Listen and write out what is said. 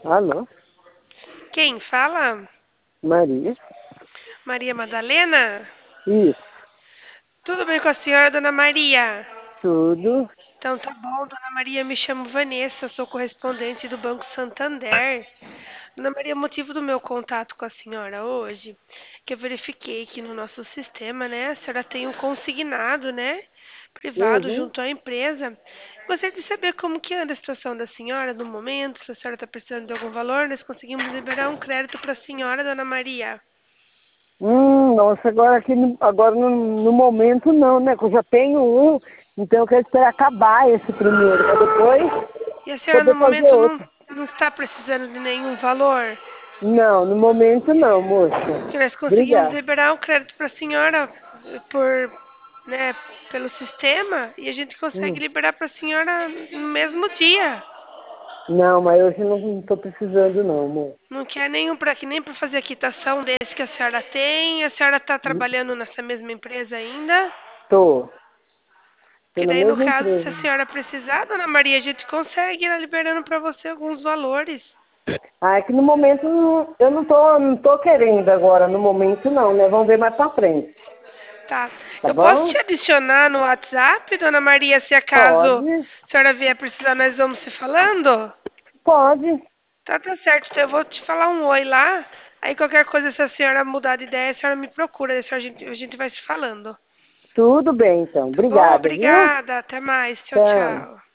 Alô? Quem fala? Maria? Maria Madalena? Isso, Tudo bem com a senhora, dona Maria? tudo. Então tá bom, dona Maria, me chamo Vanessa, sou correspondente do Banco Santander. Dona Maria, o motivo do meu contato com a senhora hoje, que eu verifiquei que no nosso sistema, né, a senhora tem um consignado, né, privado Uhum. junto à empresa. Gostaria de saber como que anda a situação da senhora no momento, se a senhora está precisando de algum valor, nós conseguimos liberar um crédito para a senhora, dona Maria. Nossa, agora aqui agora no momento não, né? Que eu já tenho um, então eu quero esperar acabar esse primeiro, para depois E a senhora no poder fazer momento não, outro. não está precisando de nenhum valor? Não, no momento não, moça. Que nós conseguimos Obrigada. liberar um crédito para a senhora por, né, pelo sistema e a gente consegue Hum. liberar para a senhora no mesmo dia. Não, mas hoje eu não estou precisando não, moça. Não quer nenhum para que nem para fazer a quitação desse que a senhora tem. A senhora está trabalhando nessa mesma empresa ainda? Tô. Tô Que na daí, no mesma caso, se a empresa. senhora precisar, dona Maria, a gente consegue ir liberando para você alguns valores. Ah, é que no momento eu não tô querendo agora, no momento não, né? Vamos ver mais pra frente, Tá. tá Eu posso bom? te adicionar no WhatsApp, dona Maria, se acaso Pode, a senhora vier precisar, nós vamos se falando? pode. Tá certo. Então eu vou te falar um oi lá. Aí qualquer coisa, se a senhora mudar de ideia, a senhora me procura. Aí a gente vai se falando. Tudo bem, então. Tá bom? Obrigada, viu? Obrigada. Até mais. Tchau, Tchau. tchau.